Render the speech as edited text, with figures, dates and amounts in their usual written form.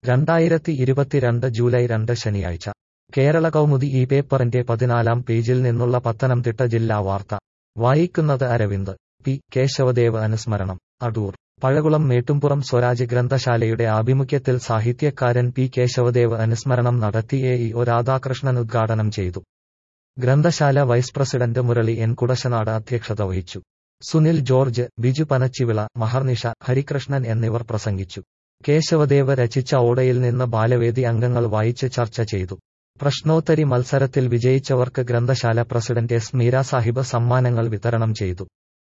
2022 July 2 ശനിയാഴ്ച കേരള കൗമുദി ഈ പേപ്പറിന്റെ 14-ാം പേജിൽ നിന്നുള്ള പത്തനംതിട്ട ജില്ലാ വാർത്ത വായിക്കുന്നത് അരവിന്ദ്. പി. കേശവദേവ് അനുസ്മരണം. അടൂർ. പഴകുളം മേട്ടുംപുറം സ്വരാജ് ഗ്രന്ഥശാലയുടെ ആഭിമുഖ്യത്തിൽ സാഹിത്യകാരൻ പി. കേശവദേവ് അനുസ്മരണം നടത്തി. എ. രാധാകൃഷ്ണൻ ഉദ്ഘാടനം ചെയ്തു. ഗ്രന്ഥശാല vice president Murali N. Kudassanad അധ്യക്ഷത വഹിച്ചു. സുനിൽ ജോർജ്, ബിജു പനച്ചിവിള, മഹർനിഷ, ഹരികൃഷ്ണൻ എന്നിവർ പ്രസംഗിച്ചു. കേശവദേവ് രചിച്ച ഓടയിൽ നിന്ന് ബാലവേദി അംഗങ്ങൾ വായിച്ച് ചർച്ച ചെയ്തു. പ്രശ്നോത്തരി മത്സരത്തിൽ വിജയിച്ചവർക്ക് ഗ്രന്ഥശാല പ്രസിഡന്റ് എസ്. മീരാ സാഹിബ് സമ്മാനങ്ങൾ വിതരണം ചെയ്തു.